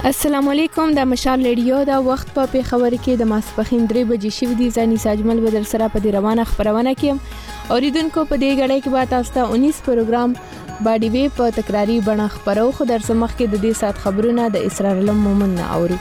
السلام علیکم د مشال ریډیو دا وخت په پیښور کې د ماسپخین 3 بجې شوې دي. ځاني ساجمل بدر سره په دې روانه خبرونه کې اوریدونکو په دې غړې کې به تاسو ته 19 پروګرام باډي وی په تکراری بڼه خبرو خو در سمخ کې د دې سات خبرونه د اسرار علم مومن نه اورو.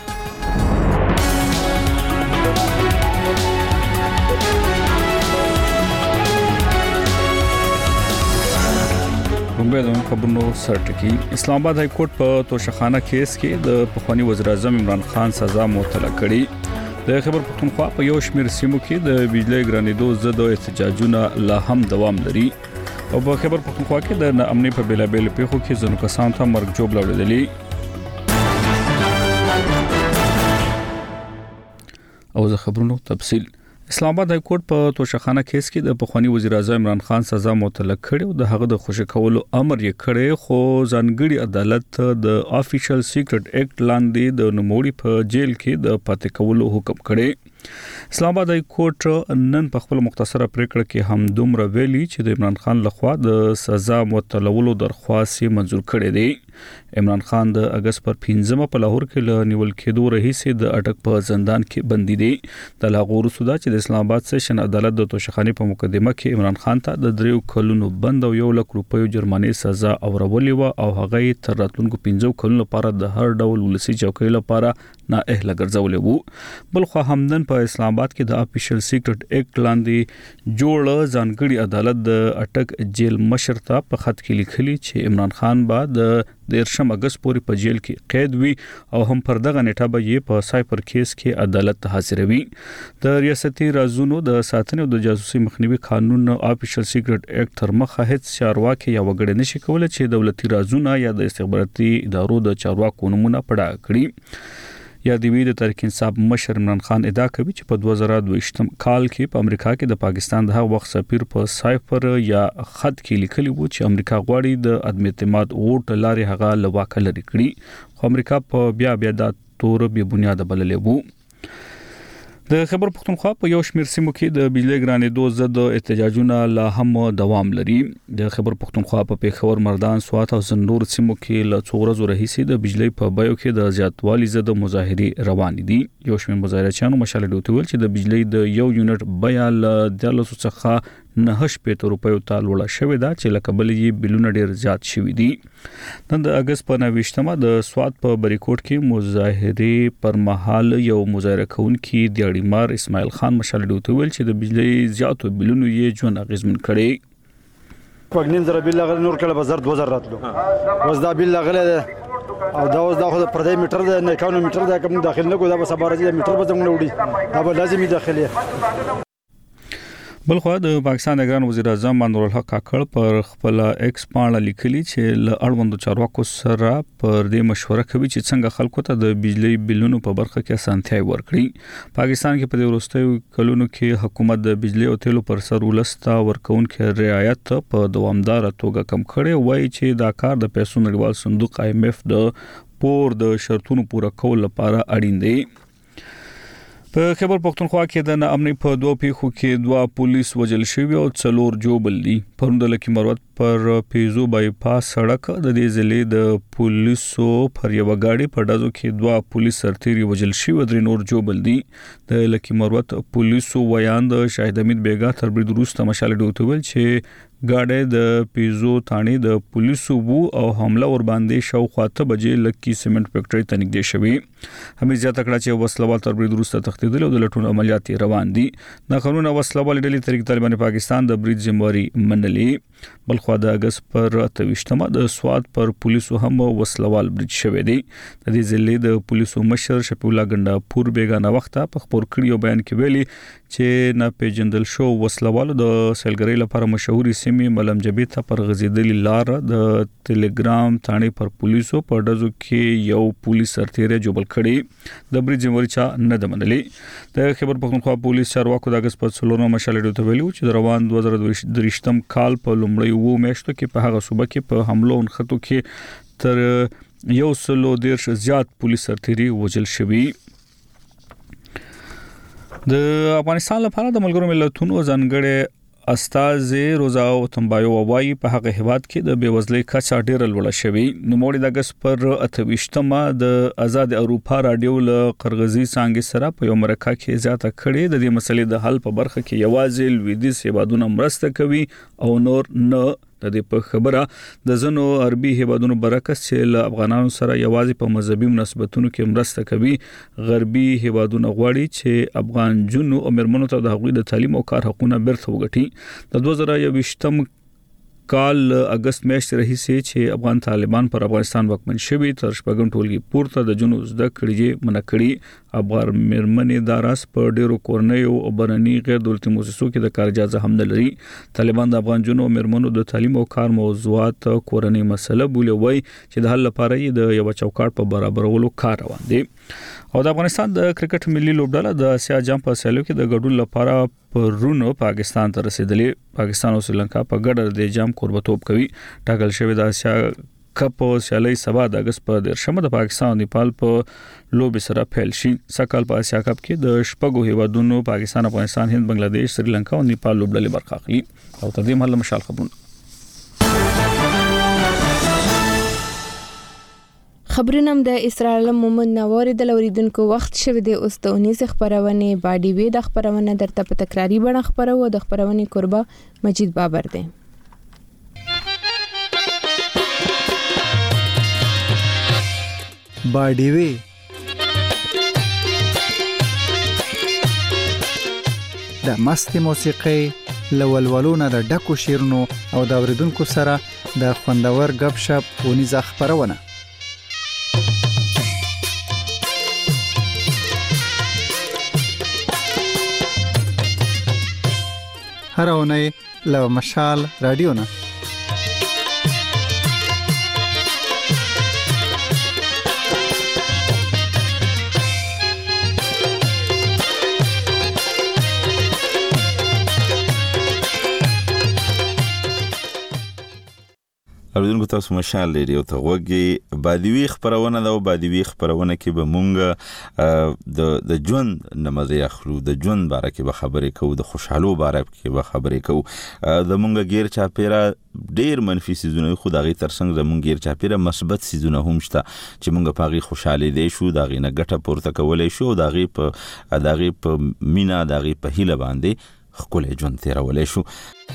د خبرونو سرټکی اسلام آباد های کورټ په توشخانه کیس کې د پخوانی وزیر اعظم عمران خان سزا معطله کړې. د خیبر پختونخوا په یو شمېر سیمو کې د بجلی ګرانېدو ضد احتجاجونه لا هم دوام لري او په خیبر پختونخوا کې د ناامنۍ په بیلابېل پیښو کې ځینو کسانو ته مرګ جوړ لوړېدلی او د خبرونو تفصیل. اسلام آباد های کورټ په توشخانه کیس کې د پخوانی وزیر اعظم عمران خان سزا معطله کړې او د هغه د خوشی کولو امر یې کړی خو ځانګړي عدالت د افیشل سیکرټ ایکټ لاندې د نوموړي په جیل کې د پاتې کولو حکم کړی. اسلام آباد های کورټ نن په خپل مختصره پریکړه کې هم دومره ویلي چې د عمران خان لخوا د سزا معطلولو درخواست منزور کړی دی. عمران خان د اگست پر 15 په لاهور کې له نیول کېدو رئیس د اټک په زندان کې بندي دی. د لاغور سودا چې د اسلام آباد سیشن عدالت د توشخانه په مقدمه کې عمران خان ته د 3 کلونو بند او 1 لک روپیو جرمانې سزا اورولې و او هغه تر راتلونکو 15 کلونو لپاره د هر ډول ولسی چوکۍ لپاره نااهله ګرځولې وو. بل خو همدن په اسلام آباد کې د افیشل سیکرټ ایکټ لاندې جوړ ځانګړي عدالت د اټک جیل مشر ته په خط کې لیکلي چې عمران خان به د 13 اگست پورې په جیل کې قید وي او هم پر دغه نیټه به یې په سایپر کیس کې عدالت ته حاضروي. د ریاستي رازونو د ساتنې او د جاسوسي مخنیوي قانون افیشل سیکرټ ایکټ تر مخه هیڅ چارواکي یا وګړي نشي کولای چې دولتي رازونه یا د استخباراتي ادارو د چارواکو نمونه پړه کړي. یا د وی د تحریک انصاف مشر عمران خان ادعا کوي چې په 2022 کال کې په امریکا کې د پاکستان د هغه وخت سفیر په سایپر یا خط کې لیکلی وو چې امریکا غواړي د عدم اعتماد ووټ لاري هغه لواکه لري کړي خو امریکا په بیا د تور به بنیاد بللې وو. د خبر پختونخوا په یو شمېر سیمو کې د بجلی ګرانېدو ضد احتجاجونه لا هم دوام لري. د خبر پختونخوا په پیښور مردان سوات او زنور سیمو کې له څو ورځې راهیسې د بجلی په بیو کې د زیاتوالي ضد مظاهرې روان دي. یو شمېر مظاهرچیانو مشال ډوته ویل چې د بجلی د یو یونټ بیا له 13 څخه 9 روپیو ته لوړه شوې ده چې لکه بل یې بلونه ډیر زیات شوي دي. نن د اگست په 29مه د سوات په بریکوټ کې مظاهرې پر مهال یو مظاهره کوونکی د اړیمار اسماعیل خان مشال ډوته ویل چې د بجلی زیاتو بلونو یې ژوند اغیزمن کړي. پګنیم زره بل لغل نور کله بازار 2000 راتلو وز دا بل لغل او دا اوس دا خو پردې میټر د 91 میټر د کوم داخل نه کو دا به صبر میټر به زموږ وړي دا به لازمي داخلي. بل خو د پاکستان د ګران وزیر اعظم انور الحق کاکړ پر خپل ایکس باندې لیکلي چې له اړوندو چارواکو سره پر دې مشوره کوي چې څنګه خلکو ته د بجلی بلونو په برخه کې اسانتیاي ورکړي. پاکستان کې په دې وروستیو کلونو کې حکومت د بجلی او تیلو پر سر ولستا ورکونکو رعایت په دوامدار توګه کم کړي وایي چې دا کار د پیسو نړیوال صندوق IMF د پور د شرطونو پوره کول لپاره اړین دی. په خبر پختونخوا کې د ناامنۍ په 2 پیښو کې 2 پولیس وژل شوي او 4 جوړ دي. پروند لکه مروت پر پیزو بایپاس سړک د دې ضلع د پولیسو پر یو غاډي په ډازو کې 2 پولیس سرتیري وژل شوي او 3 نور جوړ دي. د لکه مروت پولیسو ویان د شاهد امید بیګا تر برید وروسته مشال ډوته ویل چې غاډي د پیزو ثاني د پولیسو وو او حمله ور باندې شاوخوا 8 بجې لکی سیمنټ فیکټري ته نږدې شوی. همې زیاته کړه چې وسلوال تر برید وروسته تښتیدل او د لټون عملیات روان دي. د قانون وسلوال ډلې طریق طالبان پاکستان د برید ذمہواری منلې. بل خو د اگست پر 28مه د سواد پر پولیسو هم وسلوال برید شوی دی. د دې ضلع د پولیسو مشر شفیع الله ګنڈاپور بیگانه وخت په خبر کړیو بیان کې ویلي چې نه پیجندل شو وسلوال د سیلګری لپاره مشهوري سیمې ملم جبې ته پر غزیدلی لار د ټلګرام ثاني پر پولیسو په ډزو کې یو پولیس سرتیری جوړ کړي. د برید ذمہواری چا نه دمنلې. د خبر پختونخوا پولیس چارواکو د اگست پر 16 مشال ډوته ویلو چې د روان 2023 کال په لومړی وو میاشتو کې په هغه صوبه کې په حملو انخطو کې تر 110 زیات پولیس سرتیری وژل شوي. د افغانستان لپاره د ملګرو ملتونو ځانګړي استاذ روزا تنبایو وایي په هغه هیواد کې د بیوزلۍ کچه ډیره لوړه شوې. نو موږ د اگست پر 28مه د آزاد اروپا رادیو له قرغزي څنګه سره په یو مرکه کې زیاته کړې د دې مسلې د حل په برخه کې یوازې لویدیځ هیوادونه مرسته کوي او نور نه. د دې په خبره د زنو عربي هیوادونو برعکس چې له افغانانو سره یوازې په مذهبي مناسبتونو کې مرسته کوي. غربي هیوادونه غواړي چې افغان جنو او مرمنو ته د حقوقي د تعلیم او کار حقوقونه بیرته وګټي. د 2021 کال اگست میاشتې راهیسې چې افغان طالبان پر افغانستان واکمن شوي تر شپږم ټولګي پورته د جنو زده کړې منکړي. افغان مرمنې داراس په ډیرو کورنیو او برني غیر دولتي مؤسسو کې د کار اجازه هم نه لري. طالبان د افغان جنو مرمنو د تعلیم او کار موضوعات کورنۍ مسله بولي وای چې د حل لپاره د یو چوکاټ په برابرولو کار روان دي. او د افغانستان د کرکټ ملي لوبډله د اسیا جام په سیالیو کې د ګډون لپاره پرونو پاکستان ته رسیدلې. پاکستان او سریلانکا په ګډه د جام قربتوب کوي. ټاکل شوی د اسیا کپ سیالي سبا د اگست په 10مه د پاکستان او نیپال په لوب سره پیل شي. سکهال په اسیا کپ کې د شپږو هیوادونو پاکستان، افغانستان، هند، بنگلاديش، سریلانکا او نیپال لوبډلې برخه اخلي. او تر دې مهاله مشال خبرونه خبرونم د اسرائیل مومن نوور د لوریدونکو وخت شوه د اوس د 19 خبرونه باډي وی د خبرونه درته په تکراری بڼه خبرو د خبرونه قربا مجید بابر دی. باډي وی د مست موسیقي لولولونه د ډکو شیرونو او د اوریدونکو سره د خوندور غب شپ ونیزه خبرونه. هر اونۍ له مشال رادیو نه اوریدونکو تاسو مشال ریډیو ته وګورئ. بادوي خبرونه دا بادوي خبرونه کې به مونږ د ژوند نمازې اخلو، د ژوند باره کې به خبرې کوو، د خوشحالو باره کې به خبرې کوو. د مونږ غیر چاپیره ډیر منفي سيزونه خو دغه ترڅنګ د مونږ غیر چاپیره مثبت سيزونه هم شته چې مونږ په هغه خوشاله دي شو، دغه نه ګټه پورته کولای شو، دغه په مینا دغه په هیله باندې خپل ژوند تیرولای شو.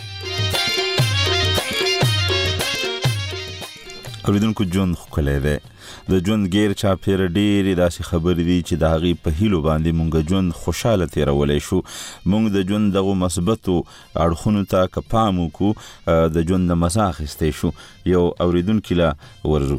اوریدونکو ژوند خلای دی، د ژوند غیر چاپیره ډېرې داسې خبرې دي چې د هغې په هیلو باندې مونږ ژوند خوشاله تیرولی شو. مونږ د ژوند دغو مثبتو اړخونو ته که پام وکړو د ژوند نه مزه اخیستی شو. یو اوریدونکي له ورځو.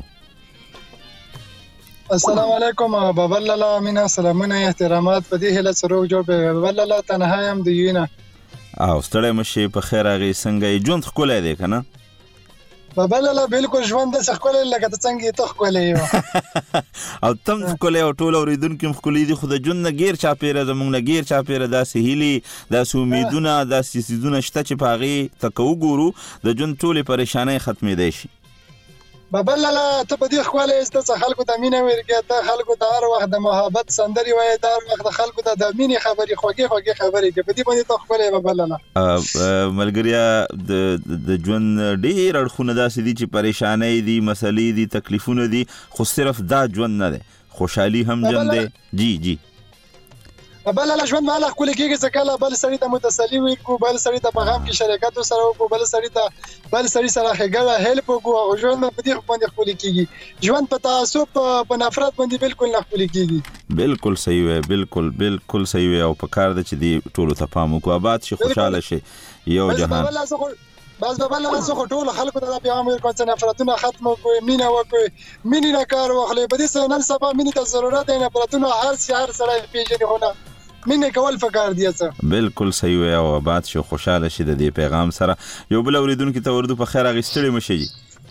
السلام علیکم بابا لالا، مینا سلامونه احترامات په دې هله سره جوړ به بابا لالا تنها يم د یوینا او ستړی مشي په خیر هغه څنګه ژوند خلای دی کنه بابا لالا؟ بالکل ژوند د څخه لکه څنګه ته خولې او تم خولې او ټول اوریدونکو خولې دي. خو د ژوند نه غیر چاپیره زمونږ نه غیر چاپیره داسې هیلي داسې امیدونه داسې سيزونه شته چې په هغې ته که وګورو د ژوند ټولې پریشانۍ ختمېدی شي. بابا لالا ته په دې خواله است خلکو ته مینه ورکې، ته خلکو ته هر وخت د محبت سندري وایي، ته هر وخت خلکو ته د مینې خبرې خوږې خبرې کې په دې باندې ته خپل بابا لالا ملګریا د ژوند ډېر اړخونه داسې دي چې پریشانۍ دي، مسلې دي، تکلیفونه دي، خو صرف دا ژوند نه دی، خوشحالي هم ژوند دی. جی بل له ژوند مال خپل کېږي ځکه بل سړی ته متسلی وي کو، بل سړی ته په غم کې شریکت سره وکړو، بل سړی سره ښېګړه هیلپ وکړو، او ژوند په دې باندې خپل کېږي. ژوند په تعصب په نفرت باندې بالکل نه خپل کېږي. بالکل صحیح وي، بالکل صحیح وي. او په کار د چې دی ټولو ته پام وکړو، آباد شي، خوشاله شي یو جهان. بس بابا لالا څخه ټول خلکو ته پیغام ورکړ چې نفرتونه ختم وکړي، مینه وکړي، مینې نه کار واخلي. په دې سره نن سبا مینې ته ضرورت دی، نفرتونه هر سړی پیژني، خو نه مینه کول فکر دی. بالکل صحیح وي. او آباد شي، خوشاله شي. د دې پیغام سره یو بل اوریدونکو ته ورته په خیر اغستړي مشي.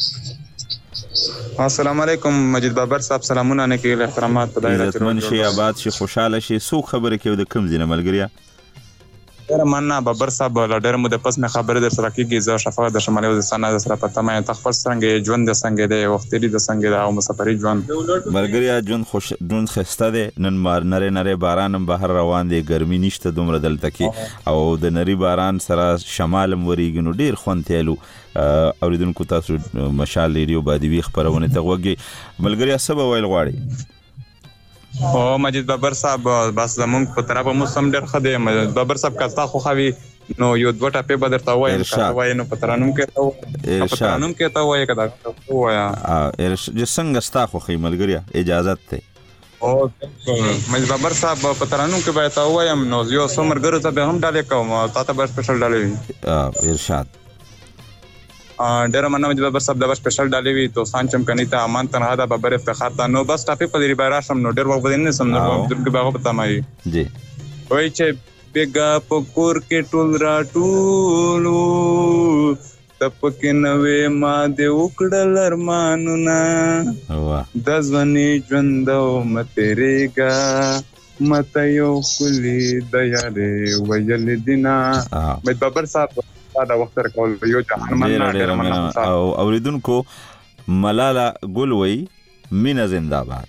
السلام علیکم مجید بابر صاحب، سلامونه نه کېږي، احترامات په دایره عزتمن شي، آباد شي، خوشاله شي. سو خبره کې د کم زینه ملګریا ډېر مننه بابر صاحب، له ډېر موده پس مې خبرې در سره کېږي. زه شفاعت د شمالي وزیرستان نه در سره په تمه یم. ته خپل څرنګه یې، ژوند دې څنګه دی، وختي د څنګه دی او مسافري ژوند؟ ملګریا ژوند ښایسته دی. نن نری باران هم بهر روان دی، ګرمي نشته دومره دلته کې، او د نری باران سره شمال هم ورېږي، نو ډېر خوند تیلو. اوریدونکو تاسو مشال ریډیو بادوي خبرونه ته وګورئ. ملګریا څه به ویل غواړي؟ او مجید بابر صاحب، بس زمونږ په طرف موسم ډېر ښه دی. مجید بابر صاحب که ستا خوښوي نو یو دوه ټاپې به درته ووایم. که وایې نو په ترانوم کې ته ووایې، که دغه ووایه څنګه ستا خوښوي ملګریا، اجازت دی. مجید بابر صاحب په ترانوم کې به ته ووایم، نو یو څو ملګرو ته به هم ډالې کوم، تا ته به سپیشل ډالې وي. ارشاد. ډېر مننه مجید بابر صاحب، دا سپیشل ډالې وي. دوستان چمکني ته، امان تنها ده، بابر افتخار ته. نو بس ټاپې په دې بای راشم، نو ډېر وخت به نه سم، نو درګ به هغه پته مای جی وای چې بیګا پکور کې ټول را ټولو تپکې نوې ما دې وکړل ارمانونه د ځواني ژوند متریګا مته یو کلی د یارې ویل دینا. مجید بابر صاحب دا وخت راکول یو جهان مننه. او اوریدونکو ملاله ګل وای مینا زنده‌باد.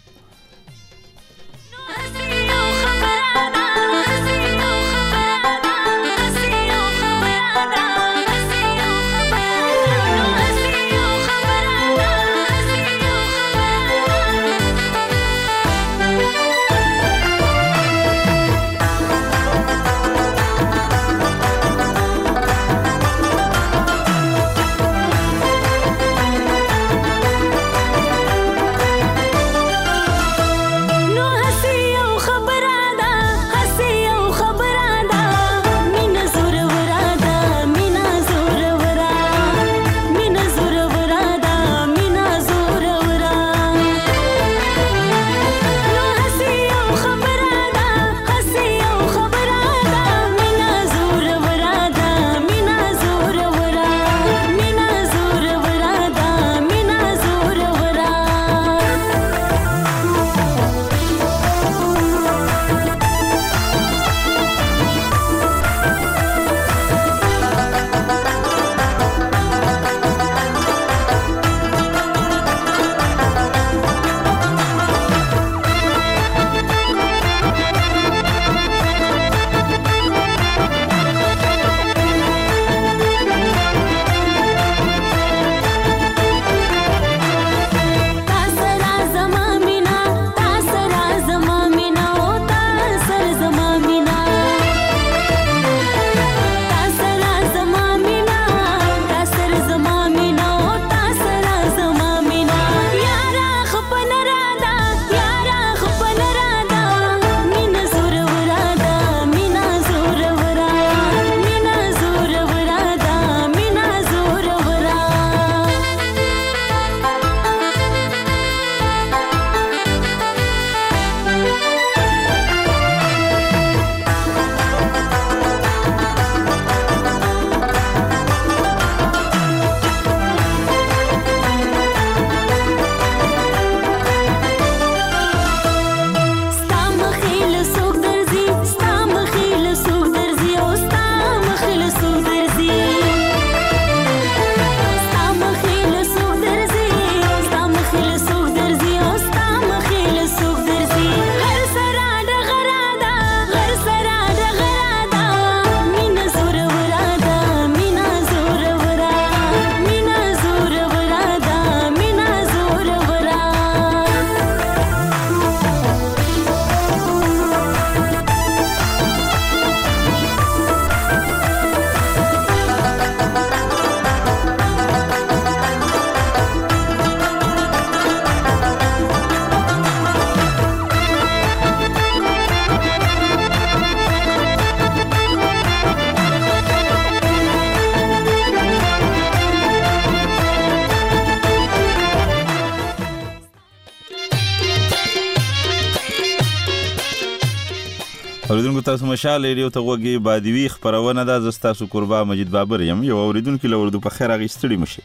اوریدونکو تاسو مشال ریډیو ته وګورئ. بادوي خبرونه ده. زستا سو قربا مجید بابر یم. یو اوریدونکو له اردو په خیر اغستړي مشي.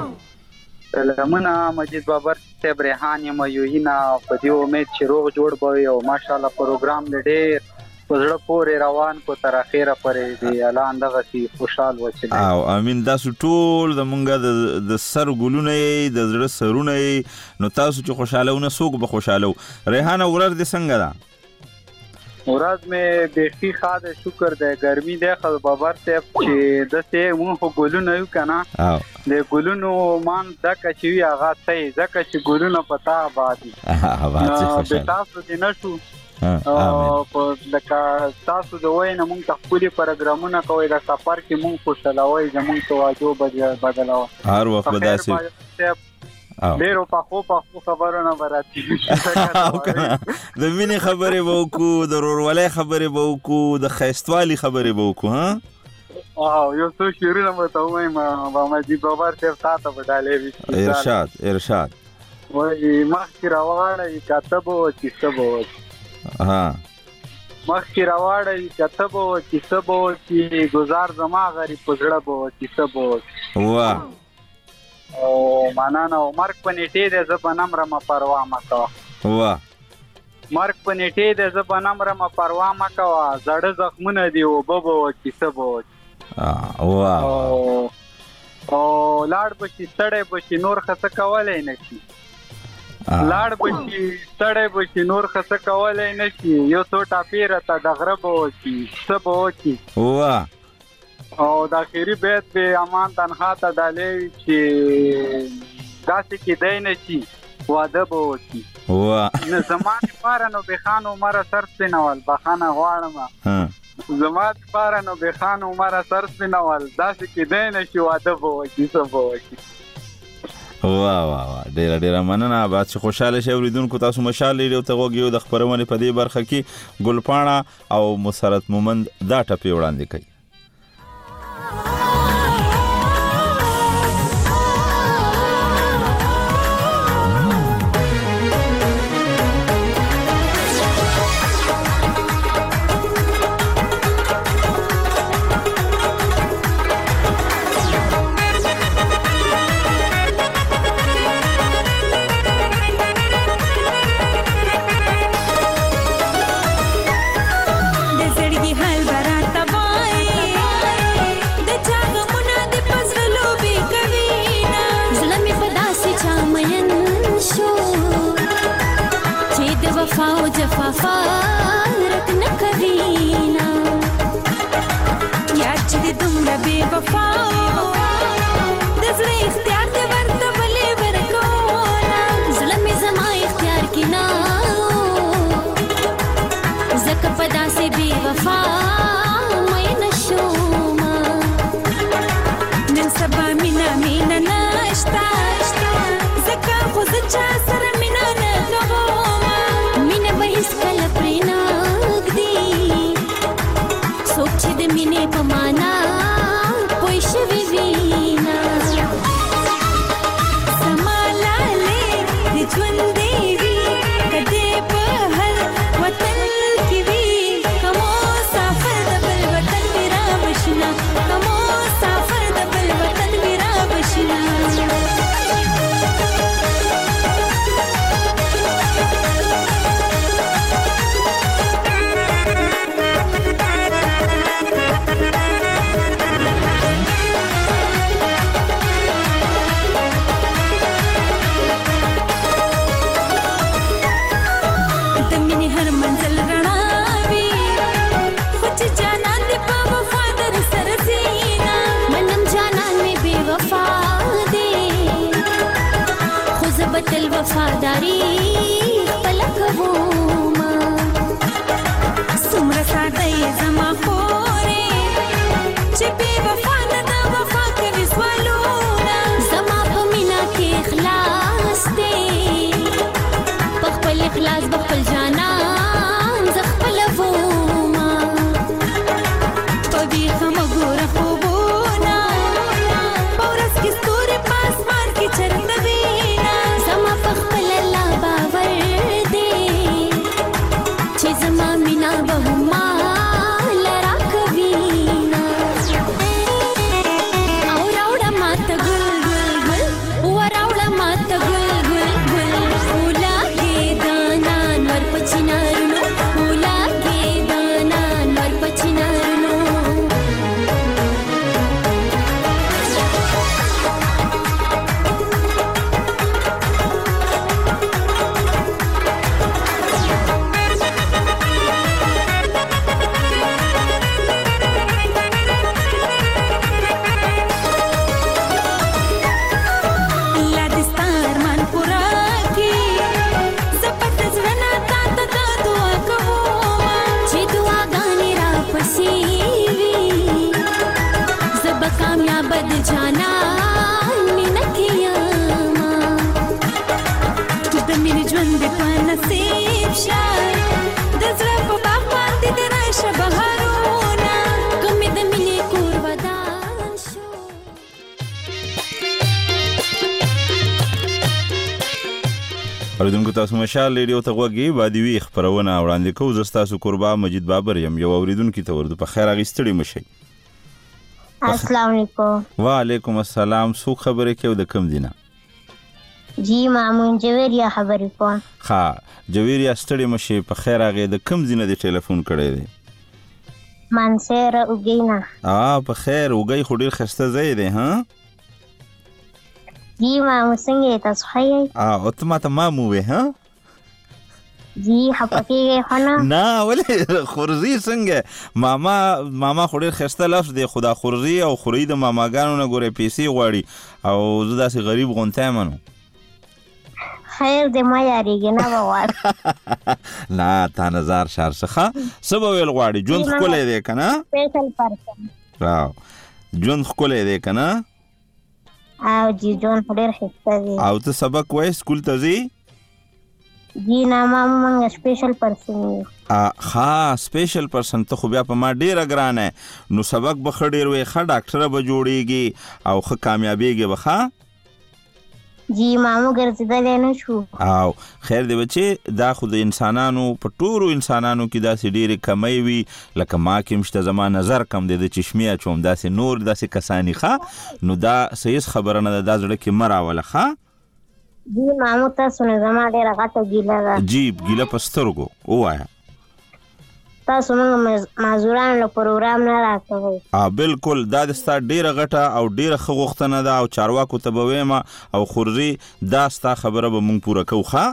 سلامونه مجید بابر صاحب، ریحان یم یو هینا په دې امید چې روغ جوړ به او ماشاءالله پروګرام ډېر پزړه پورې روان کو تر اخره پرې دی الله اندغه سي خوشحال وچلی او امين تاسو ټول د مونږه د سر ګلونه د زړه سرونه نو تاسو چې خوشاله څوک به خوشاله ریحانه ورځ دې څنګه ده ورځ مې بیخي خاطر شکر دی ګرمي دی خو بابر ته چې د څه مونږ ګلونه یو کنه د ګلونو مان دکه چې هغه ته ځکه چې ګلونه پتا آبادي خوشاله تاسو دې نشو په لکه تاسو د وینه مونږ ته خپل پروګرامونه کوي د سفر کې مونږ خوشالوي زمونږ توجه بدلو هر وخت به داسې ډیرو په خبرونه براتي د مینې خبرې به وکړو د ورورولۍ خبرې به وکړو د خیستوالي خبرې به وکړو ها یو څو شعرونه به ته ووایم مجید بابر صاحب تاسو به ډالې ارشاد وایي مخکې راوړی کتب و کتاب و مخکې راوړی کتب و کتاب و چې گزار زما غریب پزړه و کتاب و واه او معنا نو مرګ په نیټه د زبنم رم پروا مکوا واه مرګ په نیټه د زبنم رم پروا مکوا زړه زخمونه دی او بابا کیسه بو واه او لاړ بچی سړې بچی نور خڅ کولای نشي لاړ بچی سړې بچی نور خڅ کولای نشي یو څو ټاپیره ته د غرب وچی سبو وچی واه او د اخیری بیت به امان تنها ته دالې چې داسې کې دی نه چې واده به وکړي نه زما دپاره نو بېخان عمره سر سپینول بخانه غواړم زما دپاره نو بېخان عمره سر سپینول داسې کې دی نه چې واده به وکړي څه به وکړي واه ډیره مننه بعد چې خوشاله شئ اوریدونکو تاسو مشال لري او ته وګورئ د خبرونه په دې برخه کې ګلپاڼه او مسرت مومند دا ټپې وړاندې کوي वफादारी पलक वो सुमर सादे जमा खोरे चिपे वफा न वफा के विस्वालो जमा पमिना के इखलास दे बखल इखलास बखल जाना जखल वो कभी हम गोर खूबोना पौरस की स्टोरी पास मार के चरन देना जमा बखल अल्लाह बद जाना मिनकिया मां د مين ژوند په نصیب شای د زړه په باغ باندې د راشه بهارونه کوم د مینې کور ودان شو. اوریدونکو تاسو مشال ریډیو ته غوږی بادوي خبرونه وړاندې کوم زستاسو قربا مجید بابر یم یو اوریدونکو ته ورده په خیر اغستړي مشي. السلام علیکم. وعلیکم السلام. سو خبره کې د کم دینه؟ جی مامون جویریا خبرې کوم. ها جویریا ستړي مشي په خیر اغه د کم دینه د ټلیفون کړی دی؟ منصور وګینا. په خیر وګی خډیر خسته زې دی ها؟ جی مامو څنګه تاسو خایي؟ او ته ماته مامو وې ها؟ جی حقیقي خنا نه ولې خورزي څنګه ماما خډیر خسته لفظ دی خدا خورزي او خوري د ماماګانو نه ګوره پیسې غواړي او زه داسې غریب غونته منو. خیر دې ما یاریږي نه ووار نه تا نظر شار څخه سبا ویل غواړي ژوند خولې دی کنه سپیشل پرسن واو ژوند خولې دی کنه او جی ژوند ډېر خسته دی او ته سبق وای سکول ته ځي جی نه مونږ سپیشل پرسن ها سپیشل پرسن ته خو بیا په ما ډېر ګرانه نو سبق به خډیر وي ښه ډاکټر به جوړیږي او ښه کامیابیږي وخا جی مامو ګرځیدل نه شو او خیر دی بچي دا خو د انسانانو په ټولو انسانانو کې داسې ډېرې کمی وي لکه ما کې مشته زما نظر کم دی د چشمې اچوم داسې نور داسې کسانی ښه نو دا صحیح خبره نه ده دا زړه کې مه راوله ښه جی مامو تاسو نه زما ډېره غټه ګیله ده جی ګیله په سترګو ووایه تاسو موږ معذوران له پروګرام نه راکوي بالکل دا د ستا ډیره غټه او ډیره ښه غوښتنه ده او چارواکو ته به وایم او خورزي دا ستا خبره به مونږ پوره کوو ښه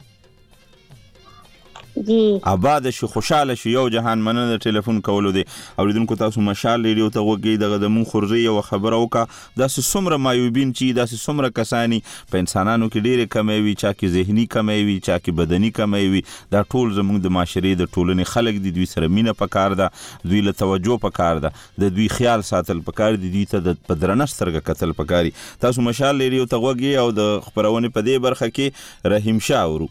جی آباد شي خوشاله شي یو جهان مننه د ټلیفون کولو دی اوریدونکو تاسو مشال ریډیو ته وګورئ دغه د مون خورزي یو خبره وکا داسې څومره مایوبین چې داسې څومره کسانی په انسانانو کې ډېرې کمی وي چا کې ذهني کمی وي چا کې بدني کمی وي دا ټول زموږ د معاشرې د ټولنې خلک دي دوی سره مینه پکار ده دوی له توجه پکار ده د دوی خیال ساتل پکار دي دوی ته د پدرنه سترګه کتل پکاري تاسو مشال ریډیو ته وګورئ او د خبرونه په دې برخه کې رحیم شاه ورو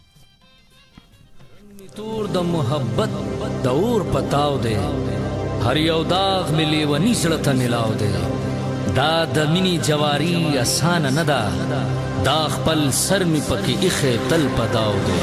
تور د محبت د اور پتاو دے هر یو داغ ملی و نیسړه ته ملاو دے دا د مینی جواری آسان نه ده دا خپل سر می پکې اخه تل پداو دے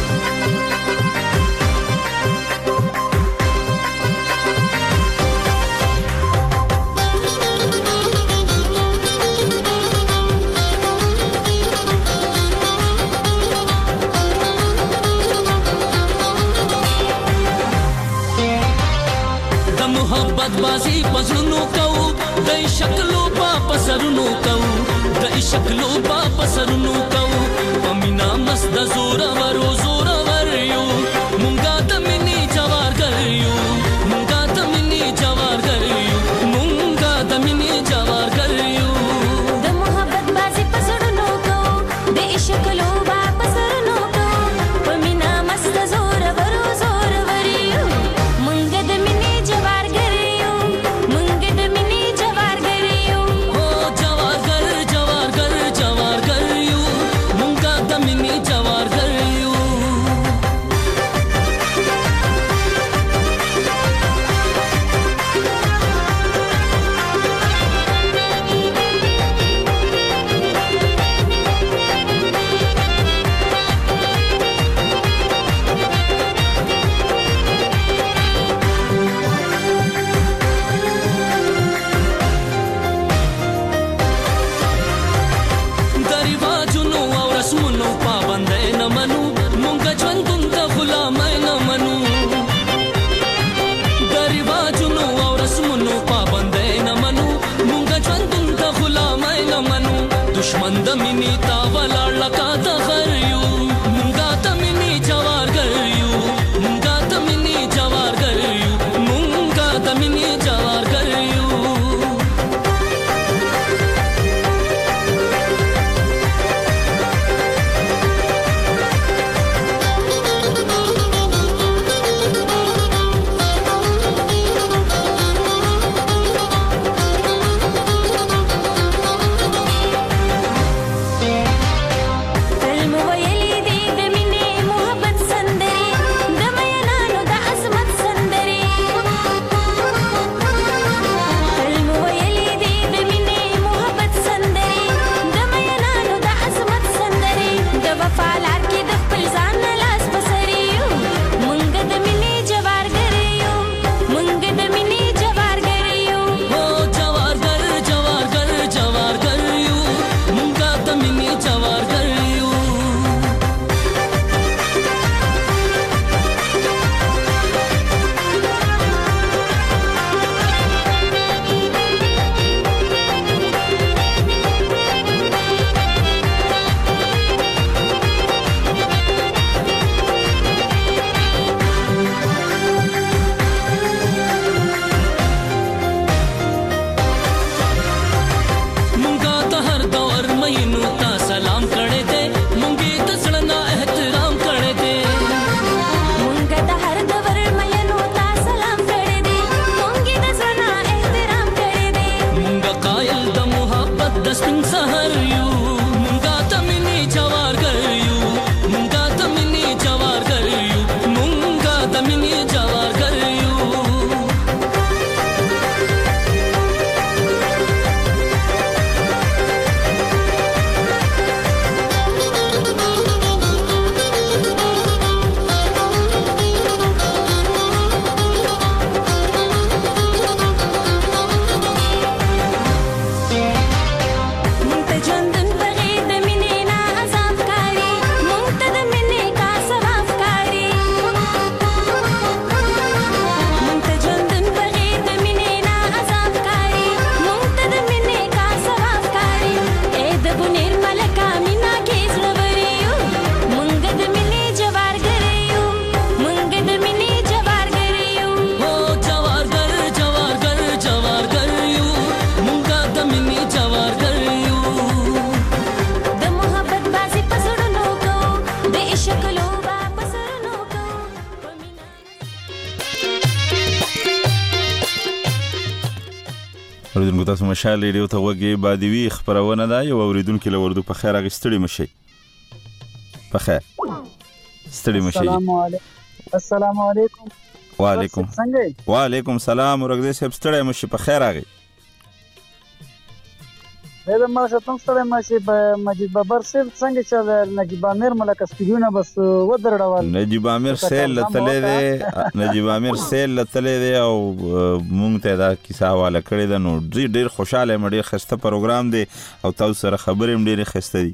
بازی پسونو کو دای شکلو با پسرونو کو دای شکلو با پسرونو کو پمینا مست زورا ورو یو مونږه د منی جوار کړیو مونږه د منی جوار کړیو مونږه د منی جوار کړیو د محبت بازی پسونو کو دای شکلو با پسرونو کو پمینا مست زورا ورو یو مونږه د منی جوار اوریدونکو تاسو مشال ریډیو ته وګورئ بادوي خبرونه ده یو اوریدونکو له وردو په خیر اغستړي مشي په خیر ستړي مشي السلام علیکم وعلیکم سلام ورګدې صاحب ستړي مشي په خیر اغي زه ما شتم ستړي مشي په مجید بابر صاحب څنګه چې نجیب امیر ملک استودیونه بس ودرډول نجیب امیر سیل لتلې دی او مونږ ته دا کیسه حواله کړې ده نو ډیر خوشاله مې ډیر خسته پروګرام دی او تاسو سره خبرې هم ډیره خسته دي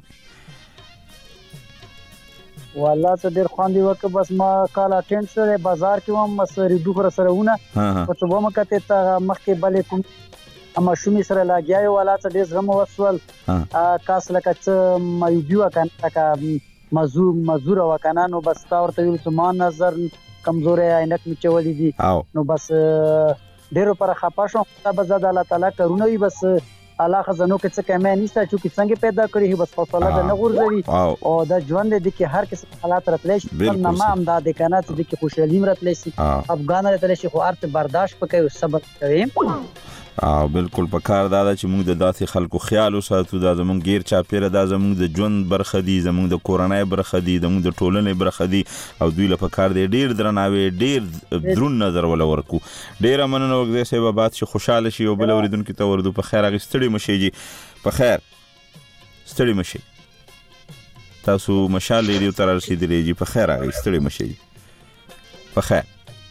والله ته ډیر خوندي وکه بس ما کال اټینډ سره بازار کې هم مسری دوه سرهونه په څو به مکته ته مخکې بلې کوم اما شومي سره لاګیاي والله ته ډیر غم وسول کاس لکه چې مې دیو کنه کا مزور وکنه نو بس تا ورته ویل چې ما نظر کمزورې عینک می چولې دي نو بس ډیر پر خپه شو به زاد الله تعالی کرونه وي بس الله خزانو کې څه کمه نشته چې څنګه پیدا کړی بس فاصله ده نه غورځوي او دا ژوند دي کې هر کس حالات راتلی شي نه ما هم دا د کنات دي کې خوشالي راتلی شي افغان راتلی شي خو ارته برداشت وکړي صبر کوي بالکل په کار دا چې موږ د داسې خلکو خیال وساتو دا زموږ غیر چاپیره دا زموږ د ژوند برخه دي زموږ د کورنۍ برخه دي زموږ د ټولنې برخه دي او دوی له پکار دی ډیر درناوي ډیر درون نظر ول ورکو ډیر مننه وګړي سبا بات چې خوشاله شي او بل اوریدونکو ته وردو په خیر اغستړي مشي جی په خیر ستړي مشي تاسو مشال ریډیو تر رسیدلې جی په خیر اغستړي مشي په خیر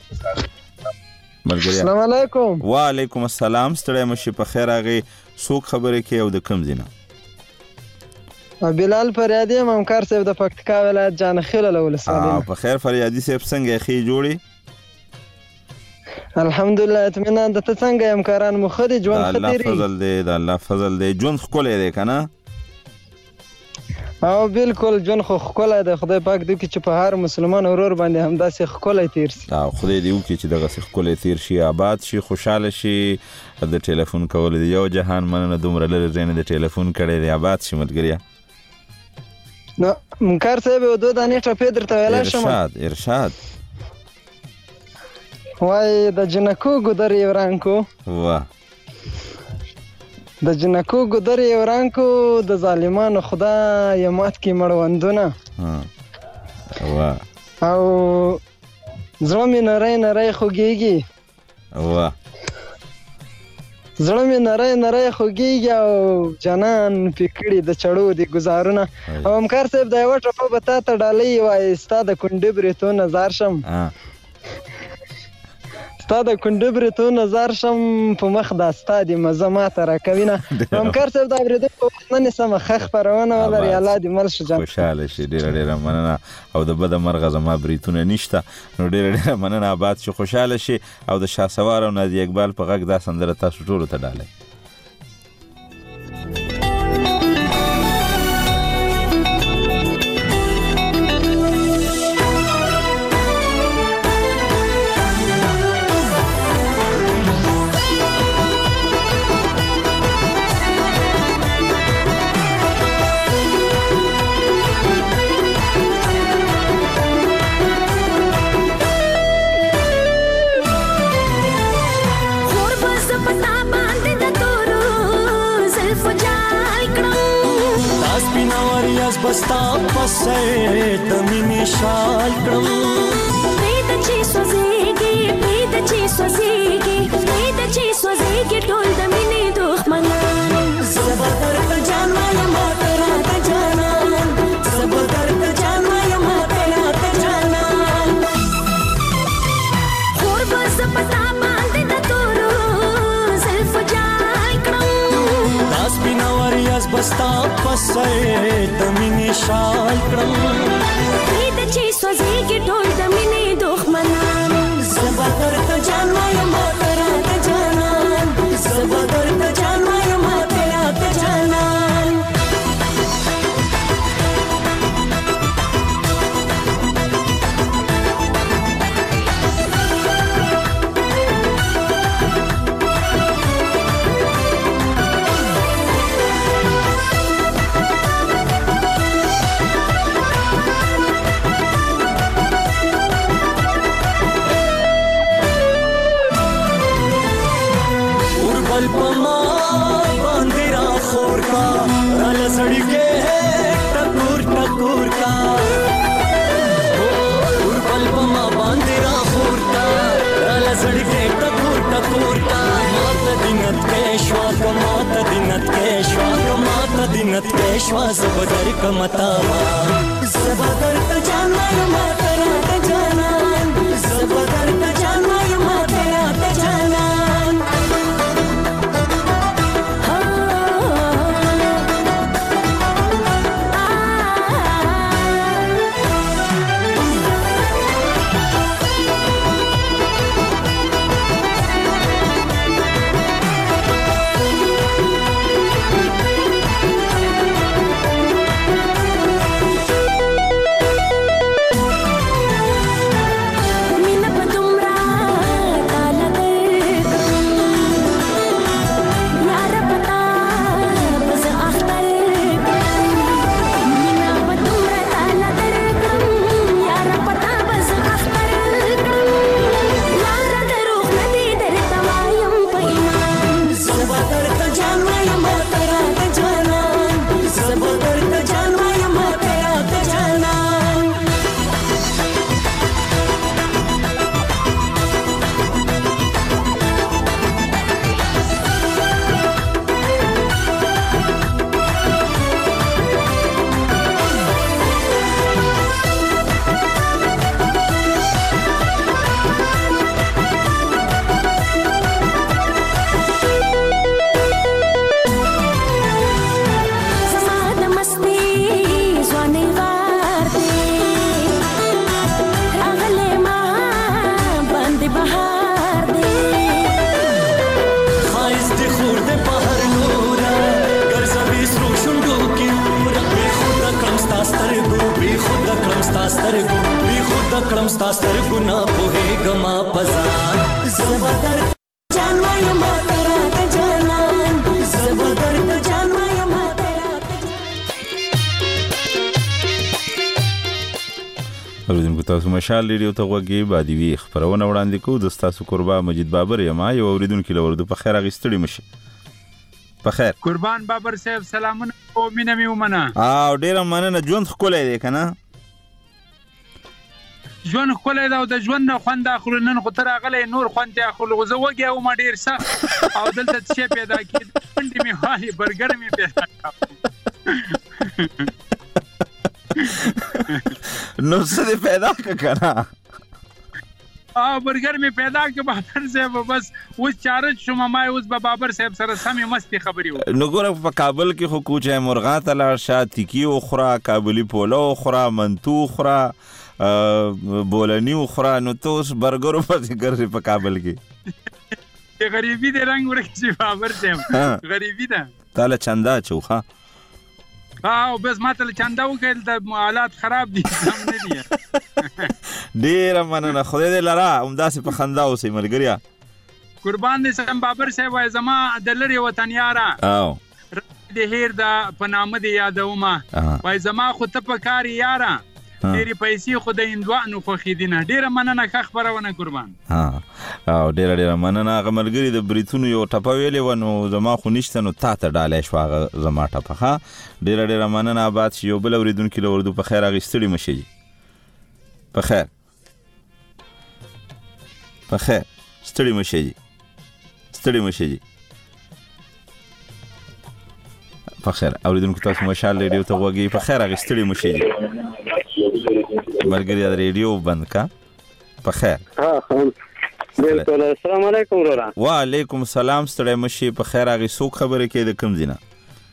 السلام علیکم وعلیکم السلام ستړی مشي په خیر اغه څوک خبرې کوي او د کم زینه بلال فریادی ممکار صاحب د پکتیکا ولایت جانخیل له ولسوالۍ په خیر فریادی صاحب څنګه خې جوړي الحمدلله اطمینان د ته څنګه همکاران مو خدي ژوند خديري د الله فضل دی ژوند خولې دی کنه او بالکل جون خو خولای د خدای پاک دی چې په هر مسلمان اورور باندې هم داسې خولای تیر شي خدای دی چې دغه خولای تیر شي آباد شي خوشاله شي د ټلیفون کول دی یو جهان مننه دومره لري زین د ټلیفون کړي دی آباد شي ملګریا نو منکر صاحب و دوه دانې ټپې درته ویل شم ارشاد وای د جنکو ګدر یورانکو واه د جنکو ګدر یورانکو د ظالمانو خدای مات کی مړوندونه واه او زړه مې نری خوږیږي واه زړه مې نری خوږیږي او جنان پکړي د چړو دی گزارونه او همکار صاحب دا یو ټپه به تا ته ډالۍ وای ستا د کونډې برېتو نظر شم ستا د کونډې برېتو نظر شم په مخ دا ستا د مزه ماته راکوي نه همکار صاحب دا اورېدونکو نه نیسمه ښه خپرونه ولري الله دې مل شي جان خوشحاله شي ډېره مننه او د بده مرغه زما بریتونه نشته نو ډېره مننه آباد شي خوشحاله شي او د شاسوار او نادي اقبال په غږ دا سندره تاسو ټولو ته ډالۍ بستا پسې د مینې شال کړم پرېد چې سوځېږي ټول د مینې دښمنان زبر درته جان وایم ماته راته جانان زبر درته جان وایم ماته راته جانان خور به زه په تا باندې د تورو زلفو جال کړم دا سپینه وریځ بستا پسې د مینې شال کړم پرېد چې سوځېږي ټول د مینې دښمنان زبر درته جان وایم ماته راته جانان زبر درته جان وایم ماته راته جانان Palma جنت پېښوا زبدر کمتاوا زبدر ته جان ما ترا ته جانان زبدر ته جان ما ترا ته جانان تاسو مشال ریډیو ته وګورئ بادوي خبرونه وړاندې کوو د تاسو قربا مجید بابر یم یو اوریدونکو لورده په خیر غستړي مشي په خیر قربان بابر صاحب سلامونه او مینه می ومنه او ډیر مننه ژوند خولای دی کنه ژوند خولای دا د ژوند نه خوند اخلو نن خو تر غلې نور خوند اخلو زه وګیا او ما ډیر سخت او دلته څه پیدا کید پندې می هالي برګر می پیدا نو څه پیدا کړه برګر می پیدا ک بابر صاحب بس اوس چارج شوم ما اوس بابر صاحب سره سمې مستی خبري و نو ګور په کابل کې خو کوچه مرغا تل شاتی کی او خورا کابلی پولو خورا منتو خورا بولنی خورا نو توس برګر په ذکر په کابل کې غریبی دې رنگ ورکړي بابر صاحب غریبی ده تعالی چندا چوخه او بس ماته چندا وکړل د حالات خراب دي هم نه دي ډیر مننه خدای دې لرا همداسې په خندا اوسې ملګریا قربان دې سم بابر صاحب وای زما د لری وطن یارا او دې هیر د پنامه دې یادوما وای زما خو ته په کار یارا ډېری پیسې خو د هندوانو خوښې دي نه ډېره مننه ښه خبرونه قربان او ډېره مننه هغه ملګري د بریتونو یو ټپه ویلې وه نو زما خو نشته نو تا ته ډالی شوه هغه زما ټپه ښه ډېره مننه آباد شي یو بل اورېدونکي له اردو په خیر هغې ستړي مه شي په خیر په خیر ستړي مه شي ستړي مه شي په خیر اورېدونکو تاسو مشال ریډیو ته غوږی په خیر هغې ستړي مه شي ملګری د ریډیو بند کا په خیر بالکل السلام علیکم ورورا وعلیکم السلام ستړی مشي په خیر هغې څوک خبرې کوي د کوم ځای نه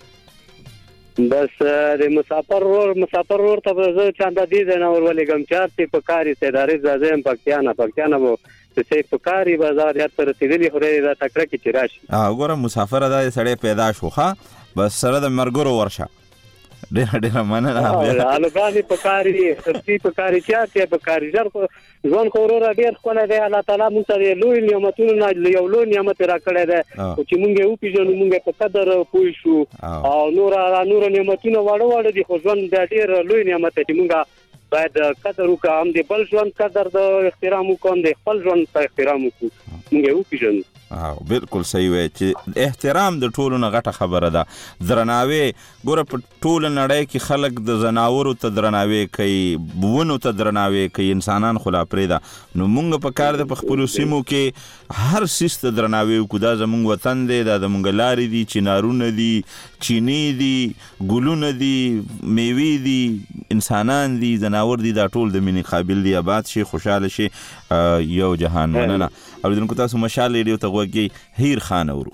بس د مسافر ورور ته به زه چانده دې ځای نه ورولېږم چې هر څه په کار یې سیداري زه یم پکتیا نه به چې په کار یې بازار هر څه رسېدلي خدای دا تکړه کې چې راشي ګوره مسافر دا سړی پیدا شو ښه بس سره د مرګرو ورشه ډېره مننه الوګانې په کار یې سبزي په کار یې چاته په کار ژر ژوند خو وروره ډېر ښکلی دی الله تعالی موږ ته لوی نعمتونو نه یو لوی نعمت راکړی دی چې موږ یې وپېژنو موږ په قدر پوه شو او نور نعمتونه واړه دي خو ژوند دا ډېر لوی نعمت دی چې موږ باید قدر وکړو هم د بل ژوند قدر د احترام وکړو هم د خپل ژوند ته احترام وکړو موږ یې وپېژنو بالکل صحیح وای چې احترام د ټولو نه غټه خبره ده درناوی ګوره په ټوله نړۍ کې خلک د زناورو ته درناوی کوي ونو ته درناوی کوي انسانان خو لا پرېږده نو موږ په کار ده په خپلو سیمو کې هر څیز ته درناوی وکړو دا زموږ وطن دی دا زموږ لارې دي چنارونه دي چینی دي ګلونه دي میوې دي انسانان دي زناور دي دا ټول د مینې قابل دي آباد شي خوشاله شي یو جهان مننه اوریدونکو تاسو مشال ریډیو ته غوږی هیر خان اورو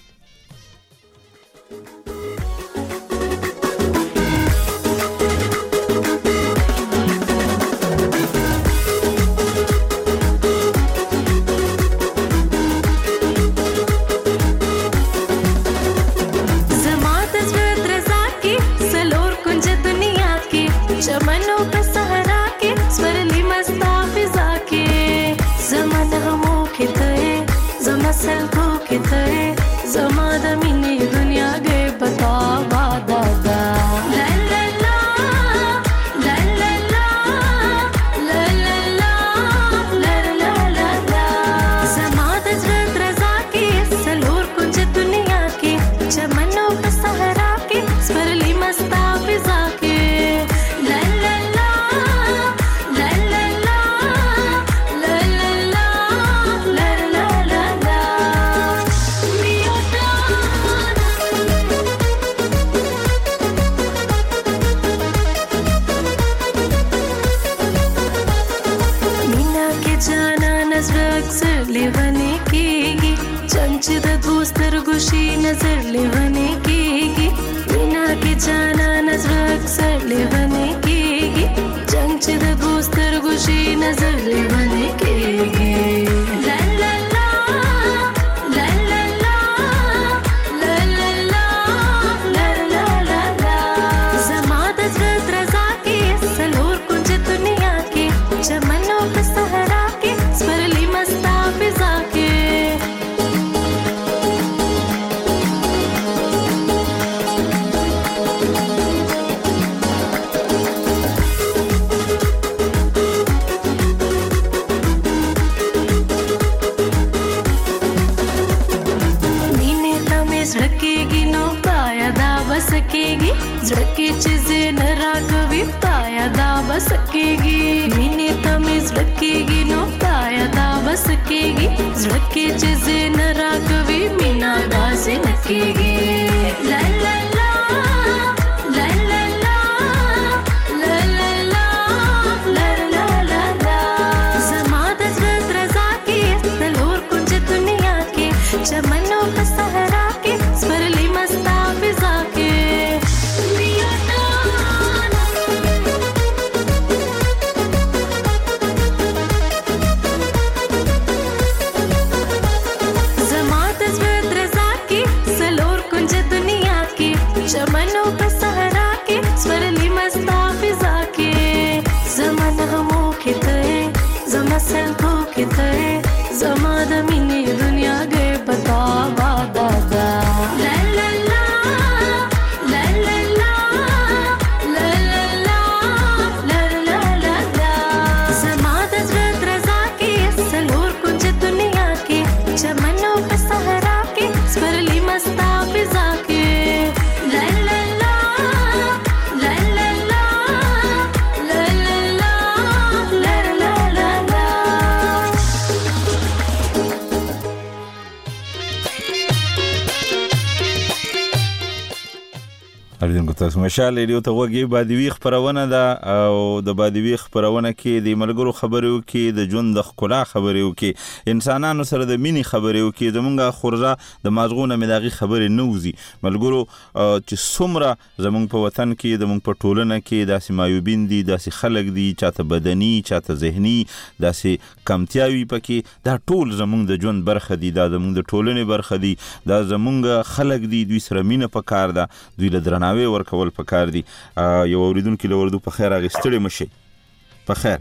مشال ریډیو ته وګي بادوي خبرونه ده او د بادوي خبرونه کې د ملګرو خبرو کې د ژوند د خلا خبرو کې انسانانو سره د مینی خبرو کې زمونږه خورزه د مازغونه مداغي خبرې نوزي ملګرو چې څومره زمونږ په وطن کې زمونږ په ټولنه کې داسې مایوبین دي داسې خلک دي چاته بدني چاته ذهني داسې کمتیاوي پکې دا ټول زمونږ د ژوند برخه دي دا زمونږ د ټولنې برخه دي دا زمونږ خلک دي دوی سره مینه پکار ده دوی له درناوي ورکول پکار دي یو اوریدونکو له وردو په خیر اغستړي مشي په خیر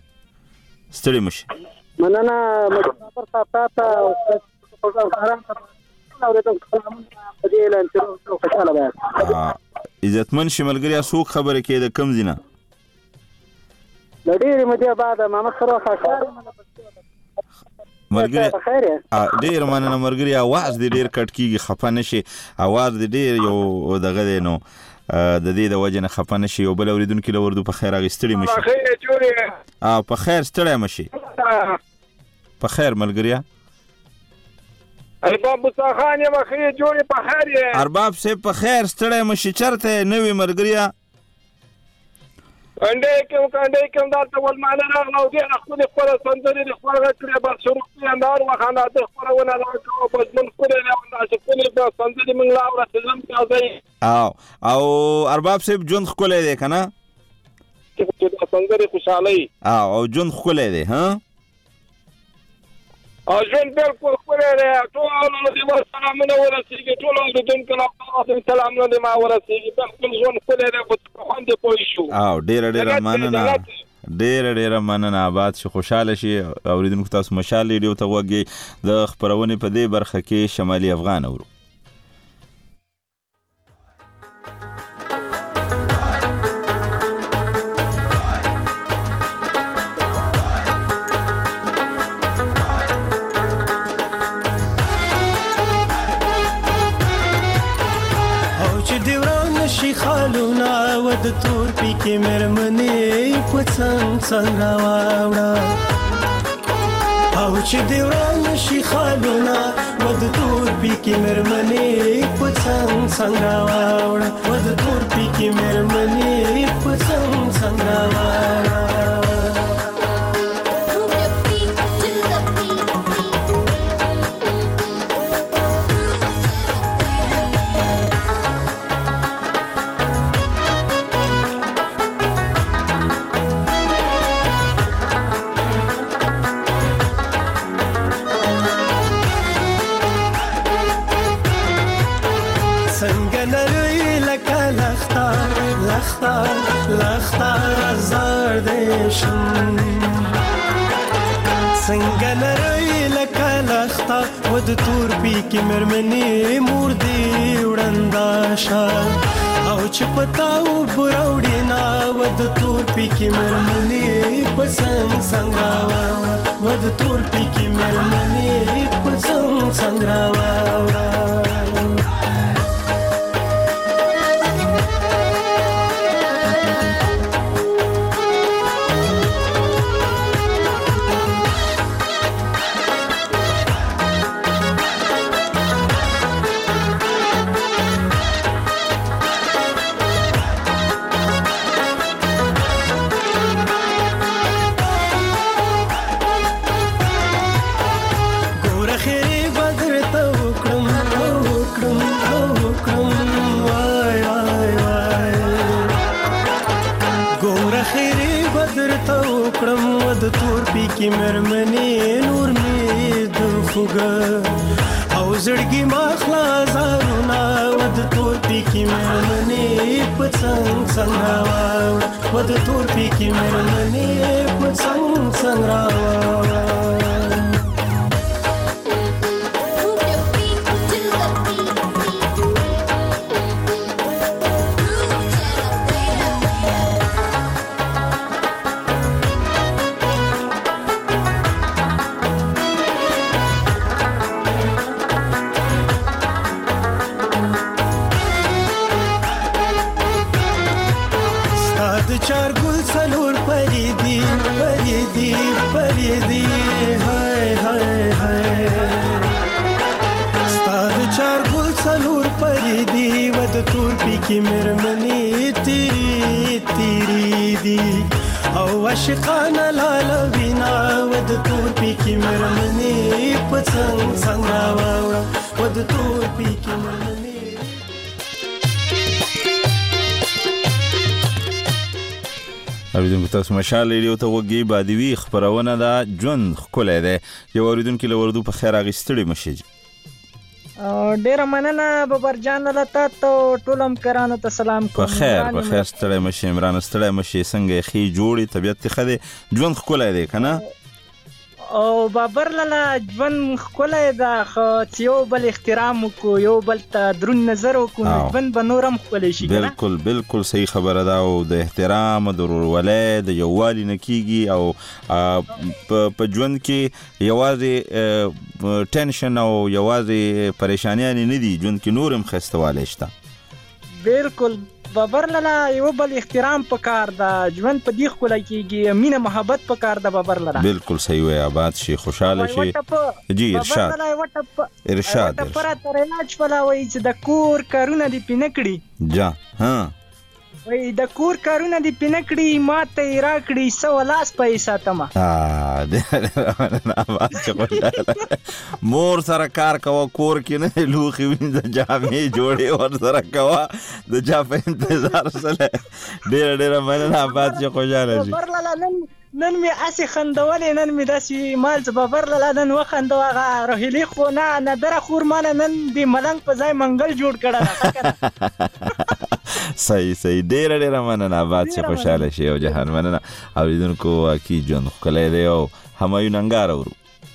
ستړي مشي مننه مدافر صاحب ته عزتمن شملګریا څوک خبره کې د کم زینه لډیر مده بعد محمد سروخ مرګري ډیر مننه مرګري आवाज دې ډیر کټ کیږي خفه نشي आवाज دې ډیر یو دغه دی نو د دې د وجه نه خفه نشي یو بل اوریدونکو له وردو په خیر اغستړي مشي په خیر ستړی مشي په خیر ملګریا ارباب موسی خان یم خې جوړې په خیر یې ارباب صاحب په خیر ستړی مشي چرته نوې مرګریا انډې کوم دلته ولمانه راغله او دې خپل خپل سندري د خپل کړې بس شروع کړې اندار وخانه د خپلونه راکو بس من خپل نه چې خپل د سندري من لا ورسېم تاسو او ارباب صاحب جون خولې دی کنه چې د سندري خوشالۍ او جون خولې دی ها اجن بالکل خپل ټول د سلامونه ورسېږي ټول د دن کله سلامونه د ما ورسېږي بالکل ځون خپل په خوند پوي شو ډېر مننه آباد شي خوشاله شي اوریدونکو تاسو مشال ریډیو ته وګورئ د خبرونه په دې برخه کې شمالي افغان اورو خالونا ود تور پی کې مرمنې پڅنګ څنګه واوړه او چې دیوان شي خالونا ود تور پی کې مرمنې پڅنګ څنګه واوړه ود تور پی کې مرمنې پڅنګ څنګه واوړه لختا زار دیشم څنګه لري لکه لختا ود تور پی کې مرمنې مور دی وړندا شا او چې پتاو براوډي نا ود تور پی کې مرمنې پسنګ څنګه ود تور پی کې مرمنې پسنګ څنګه کی مرمنې نور می د خوګ او زړګي ما خلاصونه ود تور پی کی مرمنې پڅنګ څنګه ود تور پی کی مرمنې پڅنګ څنګه کی مرمنې تیری دی او عاشقانه لاله وینا ود تور پی کی مرمنې پڅنګ څنګه واوړه ود تور پی کی مرمنې اوریدونکو تاسو مشال ریډیو ته وګورئ بادوي خبرونه دا جون خولې ده یو اوریدونکو له وردو په خیر اغستړي مشي ډیر مننه ببرجان لته ته ټولم کرانو ته سلام کوم په خیر ستړی مشي عمران ستړی مشي څنګه خي جوړي طبيعت خده ژوند خولای دی کنه او بابر لاله ژوند خولای دا خو یو بل احترام کو یو بل ته درون نظر کو ژوند بنورم خولای شي کنه بالکل صحیح خبره ده او د احترام د ورولې د یووالي نکیږي او په ژوند کې یوازې ټینشن او یوازې پریشانیاں نه دي ژوند کې نورم خستواله شته بالکل بابر لاله یو بل احترام پکار دا ژوند په دې خپل کېږي مینه محبت پکار دا بابر لاله بالکل صحیح وي آباد شي خوشاله شي جی ارشاد پر ترناچ فلا وای چې د کور کارونه دی پینکړي جا ها وای د کور کارونه دی پینکړي ماته راکړي سو لاس پیسې تما مور سره کار کوه کور کې نه لوخي وینځه جامې جوړې ور سره کوه د چا په انتظار سره ډېر مننه آباد چې خوشاله شي نن می اسی خندولې نن می داسې مال ز بابر لاله نن وخندو هغه روحیلی خو نه در خور مان نن دی ملنګ په ځای منګل جوړ کړه صحیح ډېر مننه آباد چې خوشاله شي او جهان مننه اوریدونکو کی جون خلای دی او همایون انګار ورو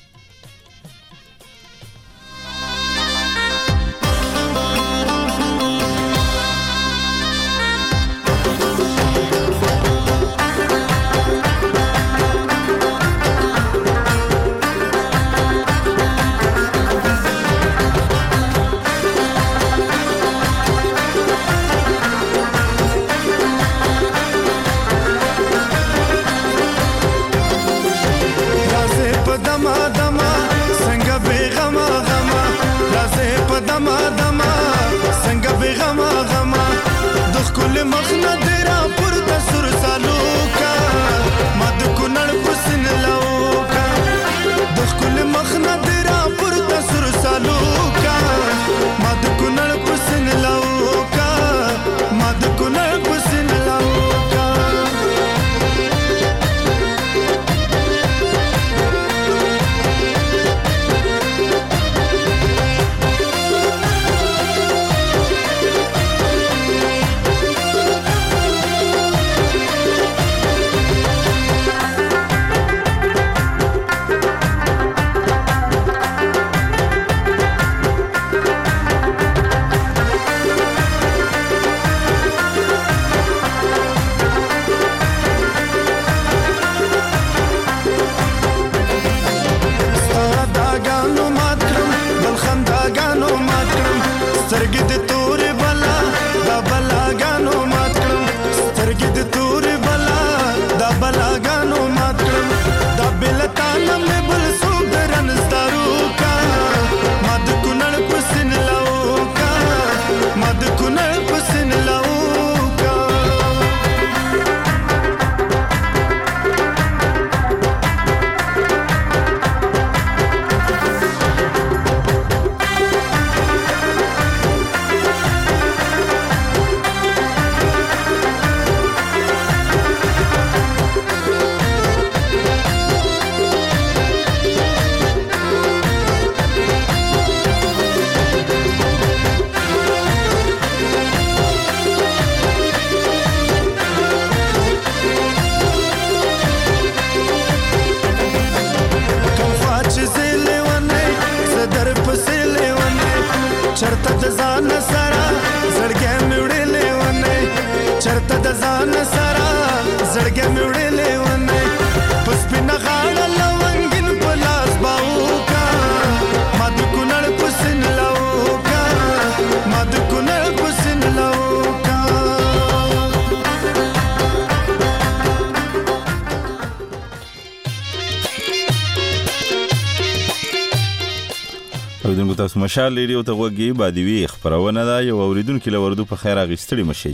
اوریدونکو تاسو مشال ریډیو ته وګورئ بادوي خبرونه دا یو اوریدونکو لوردو په خیر اغستړي مشي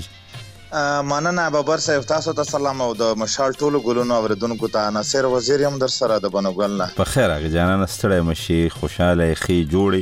مننه بابر صاحب تاسو ته سلام او د مشال ټولو ګلونو اوریدونکو ته ناصر وزیر هم در سره د بنوګل نه په خیر اغه جانانه ستړي مشي خوشاله خي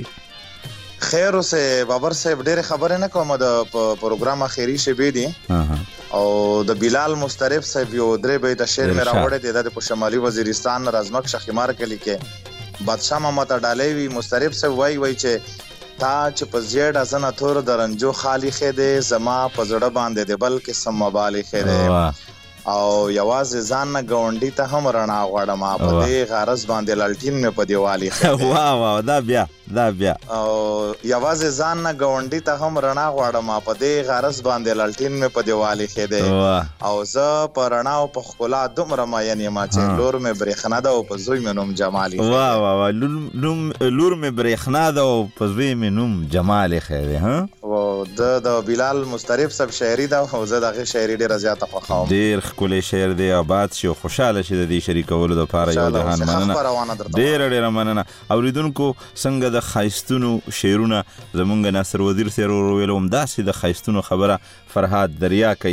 جوړي خیر اوسه بابر صاحب ډېر خبره نه کوم د پروګرام اخیری شبي دي او د بلال مسترف صاحب یو درې به د شعر مې راوړی دی د شمالي وزیرستان رازمک شخمار کلی کې بادشاہ محمد ډالوی مسترف صاحب وای چې تا چې په زیړه ازنه تور درنجو خالی خېده زما په زړه باندې د بل کې سم مبالي خېده او یوازې ځان نه غونډي ته هم رڼا غواړم په دې غرض باندې لالټین مې په دیوالي خېده واه دا بیا او یوازې ځان نه غونډي ته هم رڼا غواړم په دې غرض باندې لالټین مې په دیوالي خېده او زه په رڼا او په خلا دومره مې ما چې لور مې برېخنه ده او په زوی مې نوم جمالي واه لور مې برېخنه ده او په زوی مې نوم جمالي خېده ها د بلال مستریب صاحب شاعري دا او زه دغه شاعري ډیره زیاته خوښوم. ډیر ښکلی شعر دی، آباد شي او خوشاله شي د دې شریکولو دپاره. یو جهان مننه، ډیره مننه. اوریدونکو څنګه د ښایستونو شعرونه زمونږ ناصر وزیر صاحب وویل، همداسې د ښایستونو خبره فرهاد دریا کوي.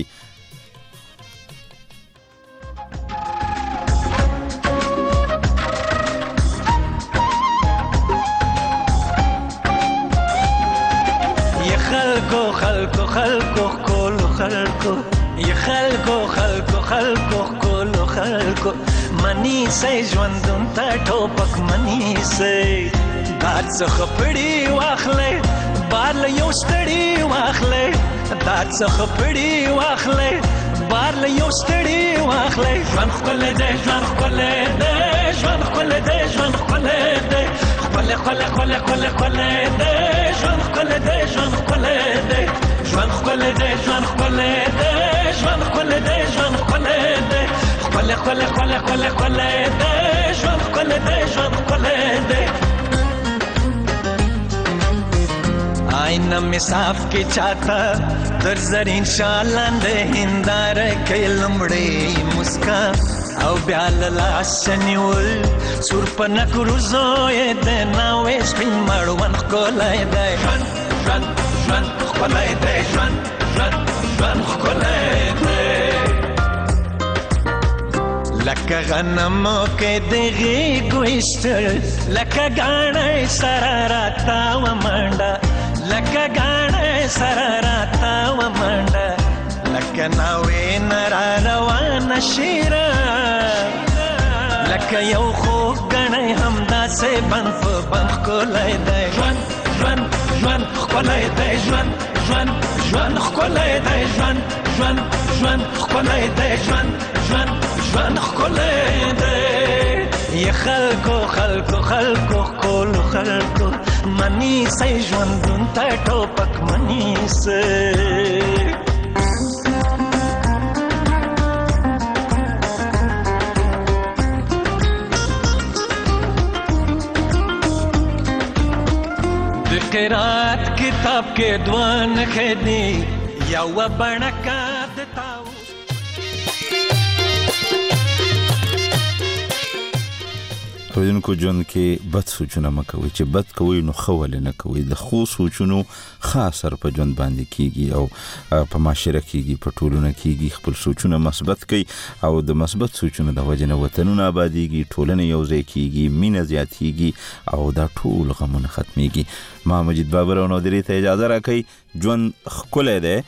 خلکو کولو خلکو ی خلکو کولو خلکو منی سي ژوندون ته ټوپک منی سي دات څخه پړی واخلې بار له یو ستړي واخلې دات څخه پړی واخلې بار له یو ستړي واخلې ژوند خپل دې ژوند خپل دې ژوند خپل دې ژوند خپل دې خپل دې ژوند خپل دې ژوند خپل دې ژوند خپل دې ژوند خپل دې ژوند خپل دې ژوند خپل دې خپل دې ژوند خپل دې ژوند خپل دې آئینه می صاف کې چاته در زرین شالان دې هندار کې لمړې مسکا او بیا لاس نیول سور په نکروزو یې د ناوې سپین مړوند ښکلی دی ژوند ښکلی دی ژوند ښکلی دی لکه غنمو کې د غېږو ایستل لکه ګاڼی سره راتاوه منډه لکه ګاڼی سره راتاوه منډه لکه ناوې نه را روانه شیره لکه یو خوږ ګڼی همداسې بند په بند ښکلی دی ژوند ښکلی دی ژوند ښکلی دی ژوند ښکلی دی ژوند ښکلی دی ی خلکو کولو خلکو منی سي ژوندون ته ټوپک منی سي قرات کتاب کې دوان خدي یا و بڼکا دتاو اوریدونکو ژوند کې بد سوچونه مه کوئ، چې بد کوئ نو ښه ولې نه کوئ. د ښو سوچونو ښه اثر په ژوند باندې کیږي او په معاشره کیږي، په ټولنه کیږي. خپل سوچونه مثبت کړئ او د مثبت سوچونو د وجې نه وطنونه آبادیږي، ټولنه یو ځای کیږي، مینه زیاتیږي او دا ټول غمونه ختمیږي. ما مجید بابر او نادري ته اجازه راکړئ. ژوند ښکلی دی.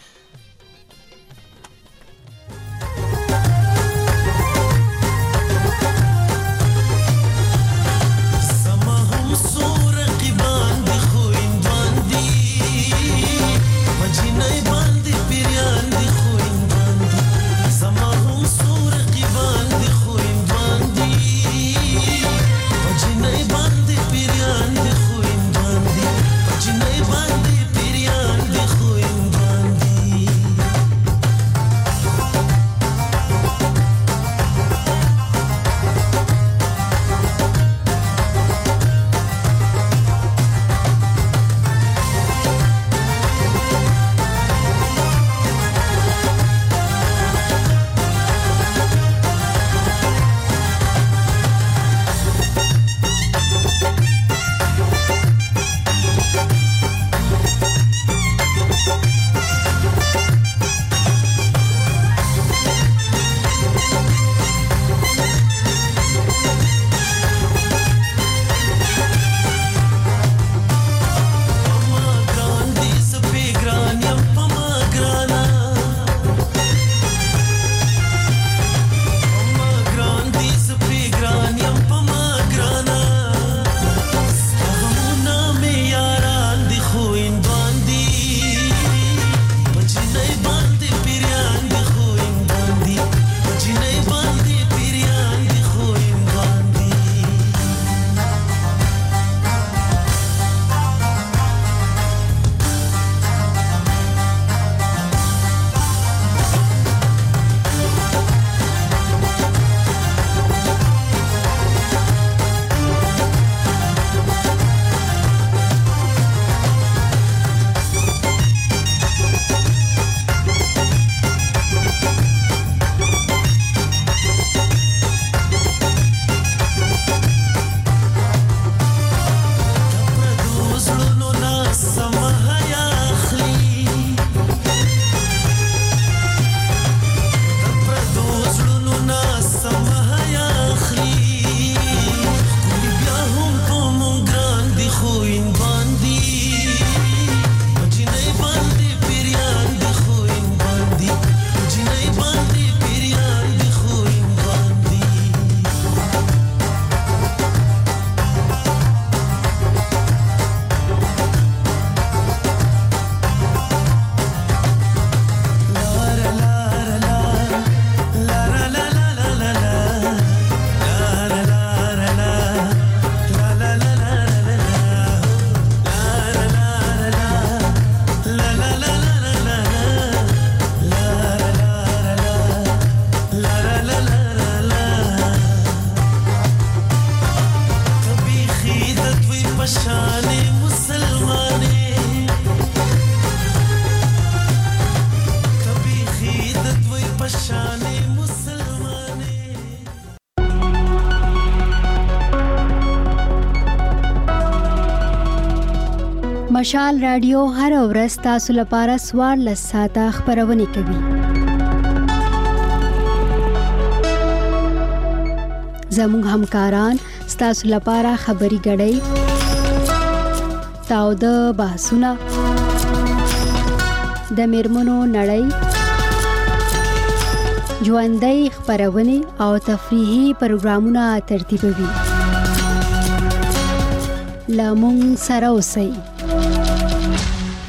مشال رادیو هر ورځ تاسو لپاره 14 ساعته خبرونه کوي. زموږ همکاران تاسو لپاره خبري غړي تاو د بحثونه د میرمنو نړۍ ژوندۍ خبرونه او تفریحي پروګرامونه ترتیبوي. لامون سره اوسئ.